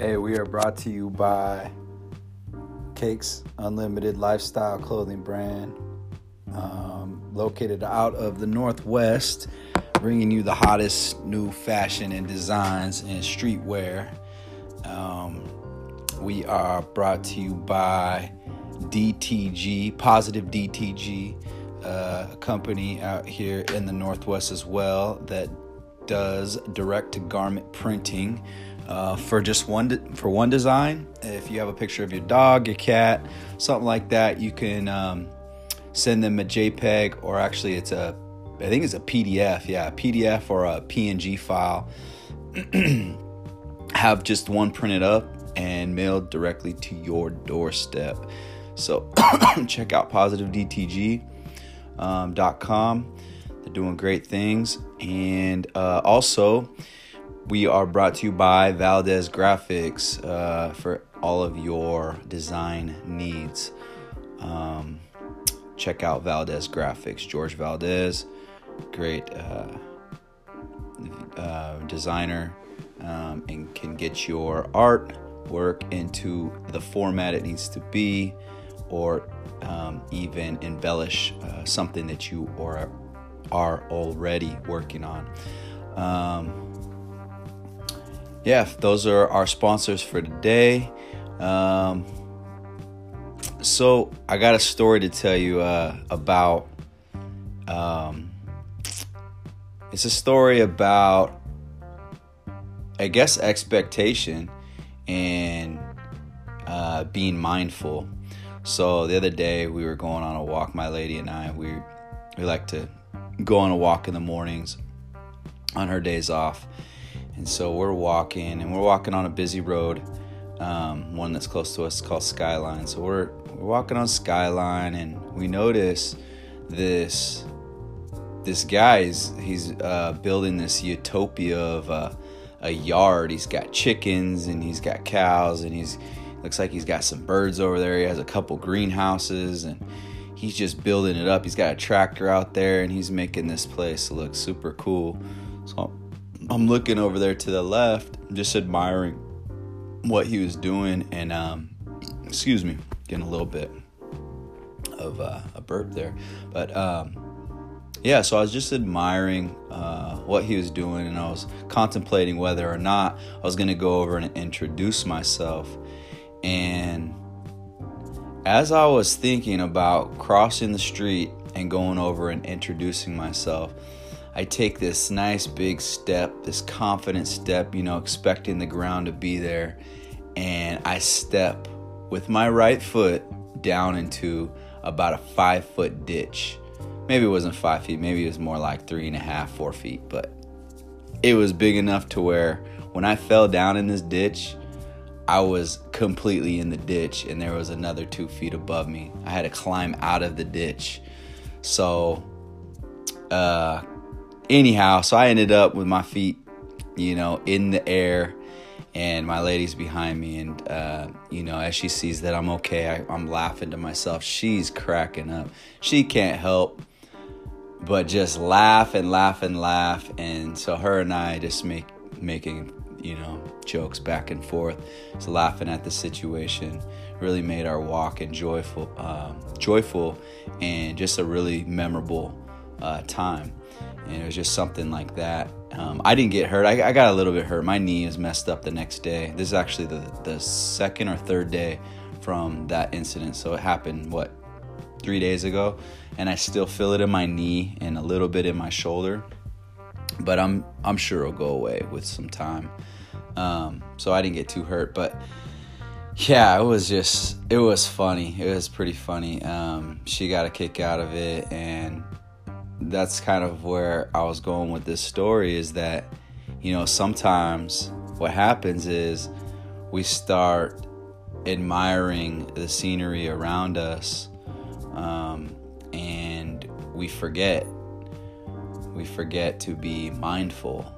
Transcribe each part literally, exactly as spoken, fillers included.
Hey, we are brought to you by Cakes Unlimited lifestyle clothing brand, um, located out of the Northwest, bringing you the hottest new fashion and designs in streetwear. Um, we are brought to you by D T G, Positive D T G, uh, a company out here in the Northwest as well that does direct-to-garment printing. Uh, for just one de- for one design. If you have a picture of your dog, your cat, something like that, you can um, send them a JPEG, or actually it's a, I think it's a P D F, yeah, a P D F or a P N G file. Have just one printed up and mailed directly to your doorstep. So check out positive d t g dot com. They're doing great things. And uh, also, we are brought to you by Valdez Graphics uh, for all of your design needs. Um, check out Valdez Graphics. George Valdez, great uh, uh, designer, um, and can get your artwork into the format it needs to be, or um, even embellish uh, something that you are, are already working on. Um, Yeah, those are our sponsors for today. Um, so I got a story to tell you uh, about. Um, it's a story about, I guess, expectation and uh, being mindful. So the other day we were going on a walk, my lady and I. We we like to go on a walk in the mornings on her days off. And so we're walking, and we're walking on a busy road, um, one that's close to us called Skyline. So we're we're walking on Skyline, and we notice this this guy is he's uh, building this utopia of uh, a yard. He's got chickens, and he's got cows, and he's looks like he's got some birds over there. He has a couple greenhouses, and he's just building it up. He's got a tractor out there, and he's making this place look super cool. So I'm looking over there to the left, just admiring what he was doing, and um, excuse me, getting a little bit of uh, a burp there, but um, yeah. So I was just admiring uh, what he was doing, and I was contemplating whether or not I was going to go over and introduce myself. And as I was thinking about crossing the street and going over and introducing myself, I take this nice big step, this confident step, you know, expecting the ground to be there. And I step with my right foot down into about a five foot ditch. Maybe it wasn't five feet. Maybe it was more like three and a half, four feet. But it was big enough to where when I fell down in this ditch, I was completely in the ditch, and there was another two feet above me. I had to climb out of the ditch. So, uh, Anyhow, so I ended up with my feet, you know, in the air, and my lady's behind me. And, uh, you know, as she sees that I'm okay, I, I'm laughing to myself. She's cracking up. She can't help but just laugh and laugh and laugh. And so her and I just make making, you know, jokes back and forth, just laughing at the situation. Really made our walk and joyful, um, joyful, and just a really memorable uh, time. And it was just something like that. Um, I didn't get hurt. I, I got a little bit hurt. My knee was messed up the next day. This is actually the, the second or third day from that incident. So it happened, what, three days ago? And I still feel it in my knee and a little bit in my shoulder. But I'm I'm sure it'll go away with some time. Um, so I didn't get too hurt. But yeah, it was just, it was funny. It was pretty funny. Um, she got a kick out of it, and that's kind of where I was going with this story, is that, you know, sometimes what happens is we start admiring the scenery around us, um, and we forget, we forget to be mindful.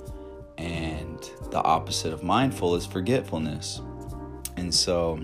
And the opposite of mindful is forgetfulness. And so,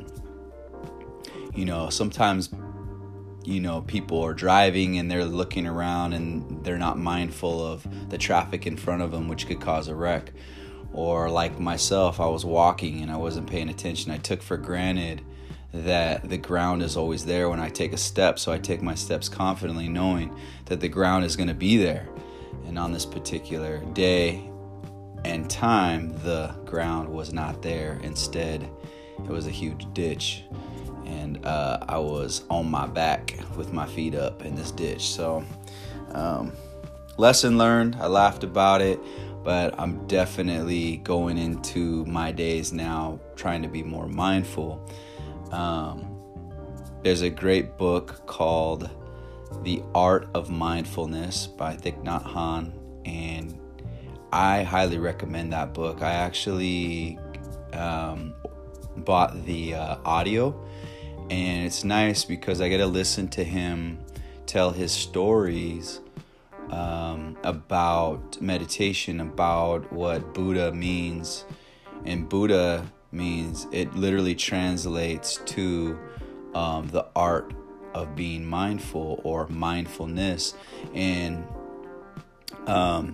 you know, sometimes you know, people are driving and they're looking around and they're not mindful of the traffic in front of them, which could cause a wreck. Or like myself, I was walking and I wasn't paying attention. I took for granted that the ground is always there when I take a step. So I take my steps confidently, knowing that the ground is going to be there. And on this particular day and time, the ground was not there. Instead, it was a huge ditch. And uh, I was on my back with my feet up in this ditch. So, um, lesson learned. I laughed about it, but I'm definitely going into my days now trying to be more mindful. Um, there's a great book called The Art of Mindfulness by Thich Nhat Hanh, and I highly recommend that book. I actually um, bought the uh, audio, and it's nice because I get to listen to him tell his stories um, about meditation, about what Buddha means. And Buddha means, it literally translates to um, the art of being mindful or mindfulness. And um,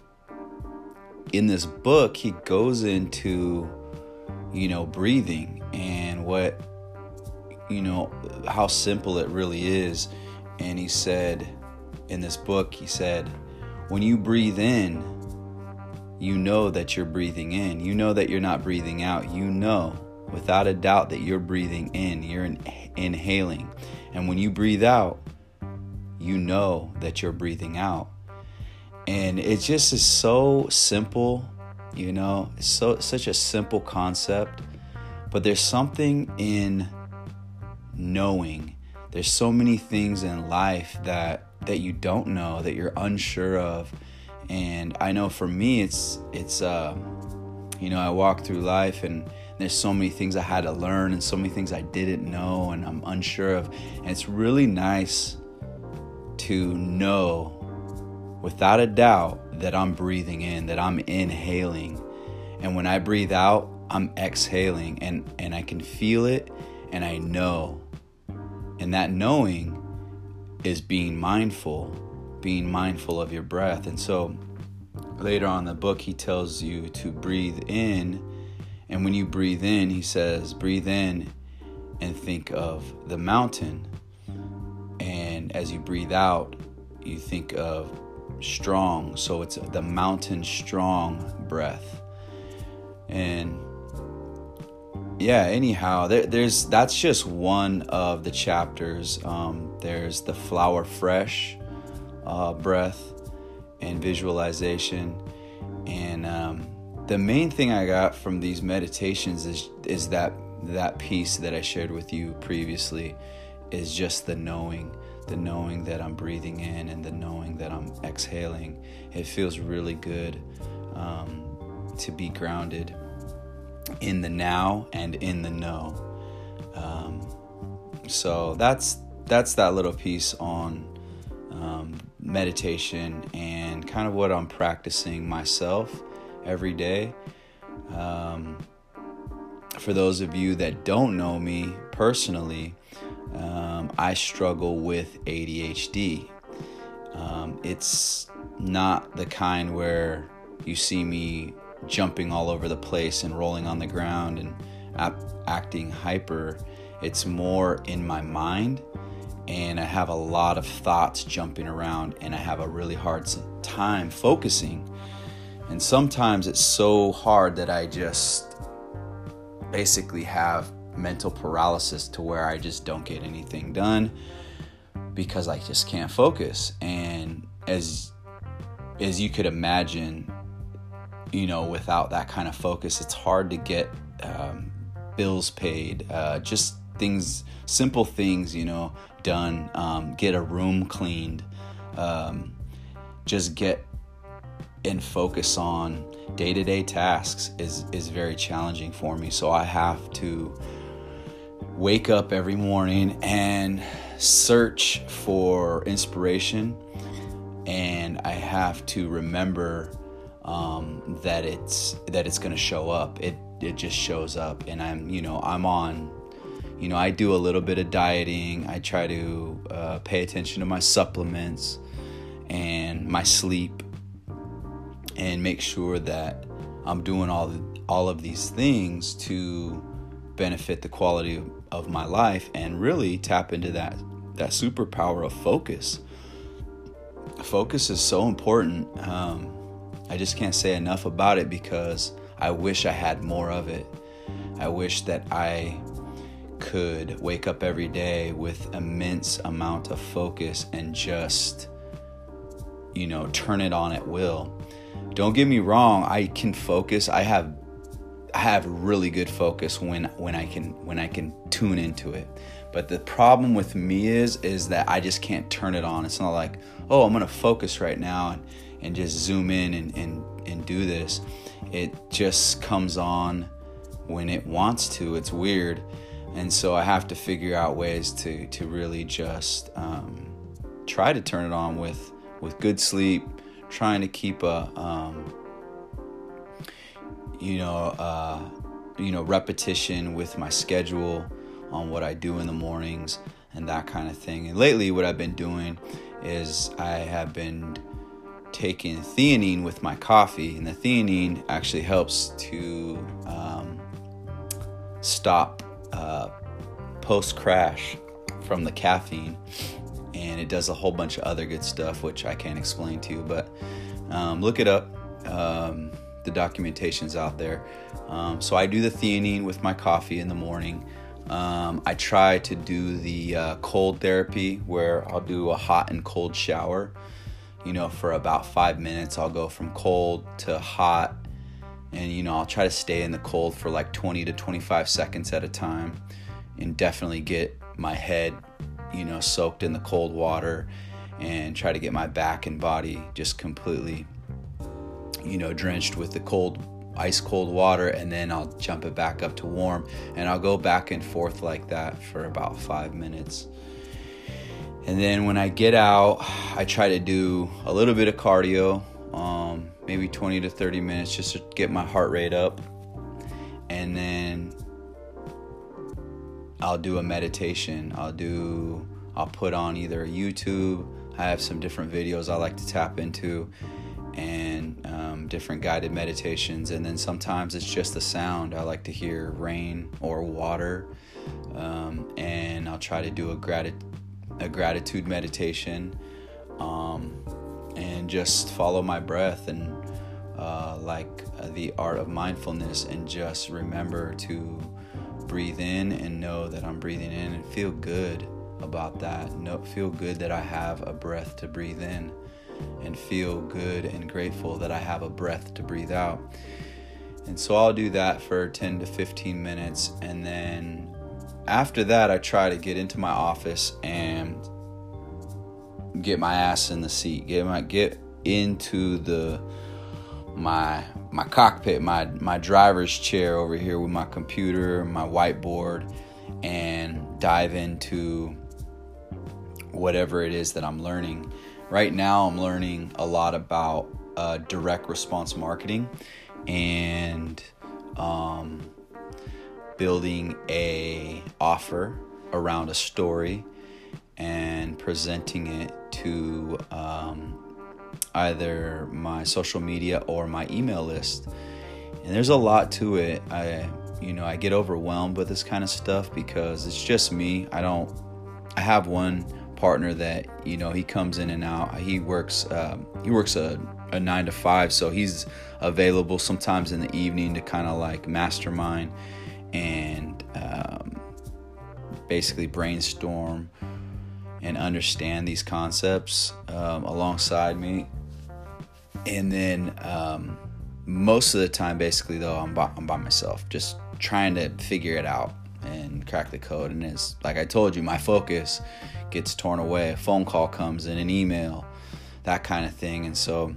in this book, he goes into, you know, breathing and what, you know, how simple it really is. And he said in this book, he said, when you breathe in, you know that you're breathing in. You know that you're not breathing out. You know without a doubt that you're breathing in. You're in, inhaling. And when you breathe out, you know that you're breathing out. And it just is so simple, you know, it's so such a simple concept. But there's something in knowing. There's so many things in life that that you don't know, that you're unsure of. And I know for me, it's it's uh you know, I walk through life and there's so many things I had to learn and so many things I didn't know and I'm unsure of. And it's really nice to know without a doubt that I'm breathing in, that I'm inhaling. And when I breathe out, I'm exhaling, and, and I can feel it and I know. And that knowing is being mindful, being mindful of your breath. And so later on in the book, he tells you to breathe in. And when you breathe in, he says, breathe in and think of the mountain. And as you breathe out, you think of strong. So it's the mountain strong breath. And yeah, anyhow, there, there's that's just one of the chapters. Um, there's the flower fresh uh, breath and visualization. And um, the main thing I got from these meditations is is that that piece that I shared with you previously, is just the knowing, the knowing that I'm breathing in and the knowing that I'm exhaling. It feels really good um, to be grounded in the now and in the know. Um, so that's that's that little piece on um, meditation and kind of what I'm practicing myself every day. Um, for those of you that don't know me personally, um, I struggle with A D H D. Um, it's not the kind where you see me jumping all over the place and rolling on the ground and ap- acting hyper. It's more in my mind, and I have a lot of thoughts jumping around, and I have a really hard time focusing. And sometimes it's so hard that I just basically have mental paralysis to where I just don't get anything done because I just can't focus. And as as you could imagine, you know, without that kind of focus, it's hard to get um, bills paid, uh, just things, simple things, you know, done, um, get a room cleaned, um, just get and focus on day-to-day tasks is, is very challenging for me. So I have to wake up every morning and search for inspiration, and I have to remember um, that it's that it's going to show up. It it just shows up, and I'm you know I'm on. You know, I do a little bit of dieting. I try to uh, pay attention to my supplements and my sleep, and make sure that I'm doing all the, all of these things to benefit the quality of, of my life and really tap into that that superpower of focus. Focus is so important. Um, I just can't say enough about it because I wish I had more of it. I wish that I could wake up every day with immense amount of focus and just, you know, turn it on at will. Don't get me wrong, I can focus. I have I have really good focus when when I can when I can tune into it. But the problem with me is is that I just can't turn it on. It's not like, oh, I'm gonna focus right now and, and just zoom in and, and, and do this. It just comes on when it wants to. It's weird. And so I have to figure out ways to to really just um, try to turn it on with with good sleep, trying to keep a um, you know uh, you know repetition with my schedule on what I do in the mornings and that kind of thing. And lately, what I've been doing is I have been taking theanine with my coffee, and the theanine actually helps to um, stop Uh, post-crash from the caffeine, and it does a whole bunch of other good stuff which I can't explain to you, but um, look it up. Um, the documentation's out there. Um, so I do the theanine with my coffee in the morning. Um, I try to do the uh, cold therapy where I'll do a hot and cold shower. You know, for about five minutes, I'll go from cold to hot. And, you know, I'll try to stay in the cold for like twenty to twenty-five seconds at a time and definitely get my head, you know, soaked in the cold water and try to get my back and body just completely, you know, drenched with the cold, ice cold water. And then I'll jump it back up to warm, and I'll go back and forth like that for about five minutes. And then when I get out, I try to do a little bit of cardio. Um, maybe twenty to thirty minutes just to get my heart rate up. And then I'll do a meditation. I'll do, I'll put on either a YouTube. I have some different videos I like to tap into, and um, different guided meditations. And then sometimes it's just the sound. I like to hear rain or water. Um, and I'll try to do a gratitude, a gratitude meditation. Um, and just follow my breath and uh, like uh, the art of mindfulness, and just remember to breathe in and know that I'm breathing in and feel good about that. No, feel good that I have a breath to breathe in, and feel good and grateful that I have a breath to breathe out. And so I'll do that for ten to fifteen minutes. And then after that, I try to get into my office and get my ass in the seat, get my get into the my my cockpit, my my driver's chair over here with my computer, my whiteboard, and dive into whatever it is that I'm learning. Right now, I'm learning a lot about uh, direct response marketing and um, building a offer around a story and presenting it to um, either my social media or my email list. And there's a lot to it. I, you know, I get overwhelmed with this kind of stuff because it's just me. I don't, I have one partner that, you know, he comes in and out. He works, um, he works a, a nine to five. So he's available sometimes in the evening to kind of like mastermind and um, basically brainstorm and understand these concepts um, alongside me. And then um, most of the time, basically, though, I'm by, I'm by myself, just trying to figure it out and crack the code. And it's like I told you, my focus gets torn away. A phone call comes in, an email, that kind of thing. And so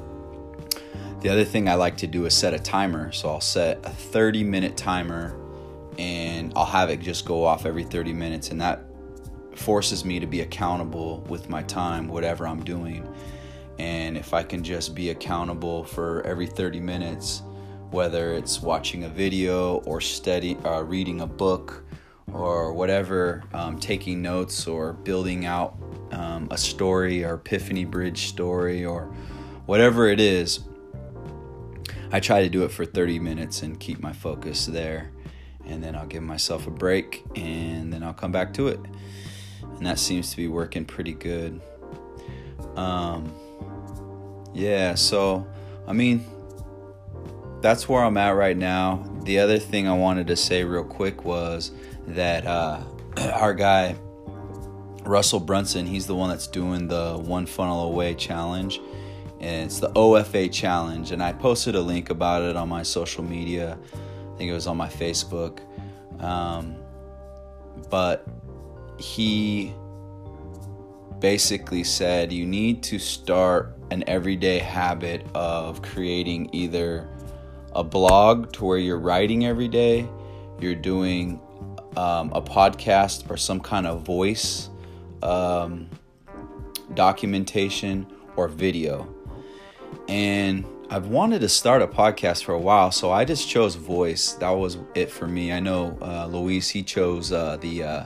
the other thing I like to do is set a timer. So I'll set a thirty minute timer, and I'll have it just go off every thirty minutes. And that forces me to be accountable with my time, whatever I'm doing. And if I can just be accountable for every thirty minutes, whether it's watching a video or study, uh, reading a book or whatever, um, taking notes or building out um, a story or Epiphany Bridge story or whatever it is, I try to do it for thirty minutes and keep my focus there. And then I'll give myself a break and then I'll come back to it. And that seems to be working pretty good. Um, yeah, so, I mean, that's where I'm at right now. The other thing I wanted to say real quick was that uh, our guy, Russell Brunson, he's the one that's doing the One Funnel Away challenge. And it's the O F A challenge. And I posted a link about it on my social media. I think it was on my Facebook. Um, but he basically said you need to start an everyday habit of creating either a blog to where you're writing every day, you're doing um, a podcast or some kind of voice um, documentation or video. And I've wanted to start a podcast for a while, so I just chose voice. That was it for me. I know uh, Luis, he chose uh, the uh,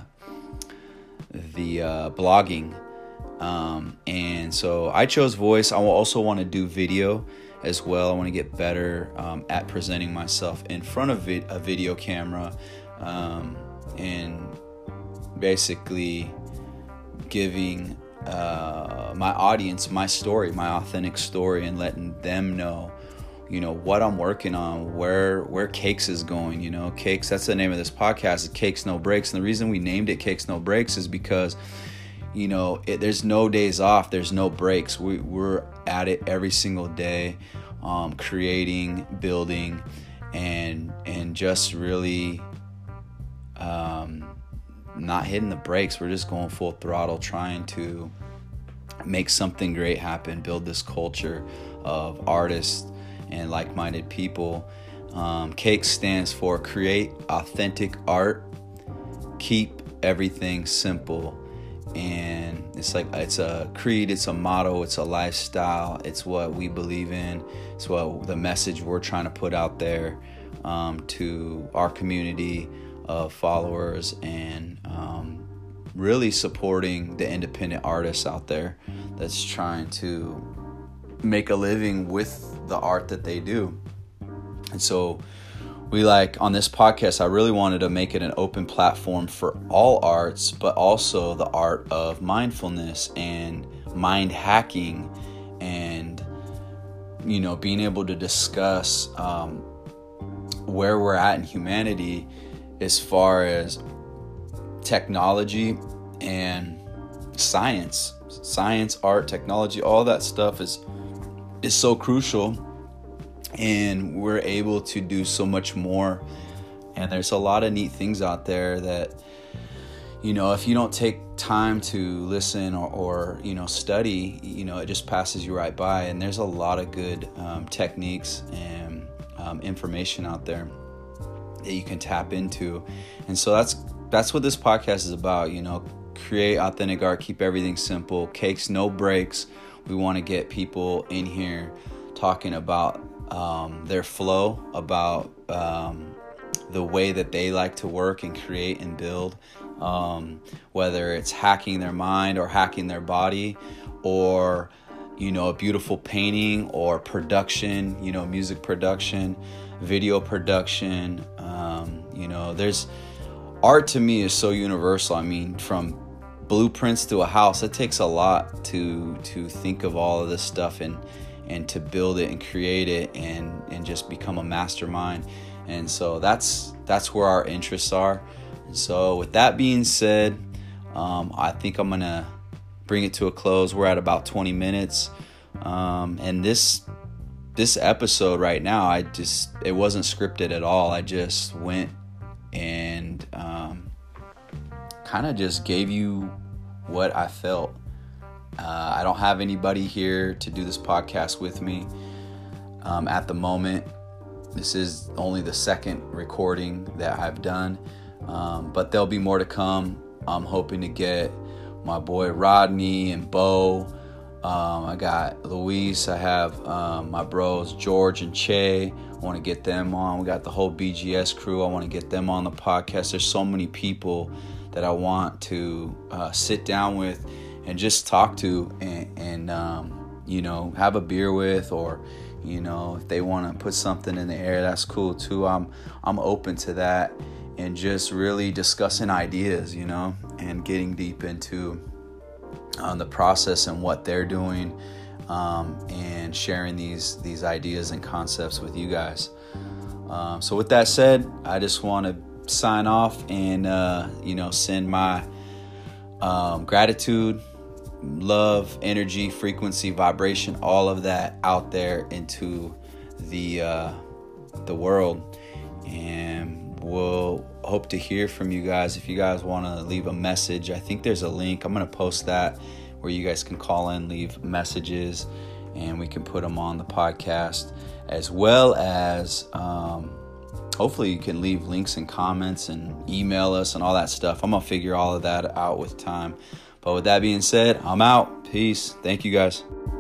the uh, blogging, um, and so I chose voice. I also want to do video as well. I want to get better um, at presenting myself in front of vid- a video camera, um, and basically giving uh, my audience my story, my authentic story, and letting them know, you know, what I'm working on, where where Cakes is going. You know, Cakes, that's the name of this podcast, is Cakes No Breaks. And the reason we named it Cakes No Breaks is because, you know, it, there's no days off, there's no breaks. We, we're at it every single day, um, creating, building, and and just really um, not hitting the brakes. We're just going full throttle, trying to make something great happen, build this culture of artists and like-minded people. Um, Cakes stands for Create Authentic Art, Keep Everything Simple. And it's like, it's a creed, it's a motto, it's a lifestyle, it's what we believe in, it's what the message we're trying to put out there um, to our community of followers, and um, really supporting the independent artists out there that's trying to make a living with the art that they do. And so we, like, on this podcast, I really wanted to make it an open platform for all arts, but also the art of mindfulness and mind hacking, and, you know, being able to discuss um, where we're at in humanity as far as technology and science. Science, art, technology, all that stuff is is so crucial, and we're able to do so much more. And there's a lot of neat things out there that, you know, if you don't take time to listen or, or you know, study, you know, it just passes you right by. And there's a lot of good um, techniques and um, information out there that you can tap into. And so that's that's what this podcast is about. You know, create authentic art, keep everything simple, Cakes No Breaks. We want to get people in here talking about um, their flow, about um, the way that they like to work and create and build, um, whether it's hacking their mind or hacking their body, or, you know, a beautiful painting, or production, you know, music production, video production. Um, you know, there's art to me is so universal. I mean, from blueprints to a house, it takes a lot to to think of all of this stuff and and to build it and create it and and just become a mastermind. And so that's that's where our interests are. And so with that being said, um, I think I'm gonna bring it to a close. We're at about twenty minutes, um, and this this episode right now, I just it wasn't scripted at all. I just went and um, kind of just gave you what I felt. Uh, I don't have anybody here to do this podcast with me um, at the moment. This is only the second recording that I've done, um, but there'll be more to come. I'm hoping to get my boy Rodney and Bo. Um, I got Luis. I have um, my bros George and Che. I want to get them on. We got the whole B G S crew. I want to get them on the podcast. There's so many people that I want to uh, sit down with and just talk to, and, and um, you know, have a beer with, or, You know, if they want to put something in the air, that's cool too. I'm I'm open to that, and just really discussing ideas, you know, and getting deep into um, the process and what they're doing, um, and sharing these these ideas and concepts with you guys. Um, so with that said, I just want to sign off and uh, you know send my um, gratitude, love, energy, frequency, vibration, all of that out there into the uh, the world, and we'll hope to hear from you guys. If you guys want to leave a message, I think there's a link. I'm going to post that where you guys can call in, leave messages, and we can put them on the podcast, as well as um, hopefully you can leave links and comments and email us and all that stuff. I'm going to figure all of that out with time. But with that being said, I'm out. Peace. Thank you guys.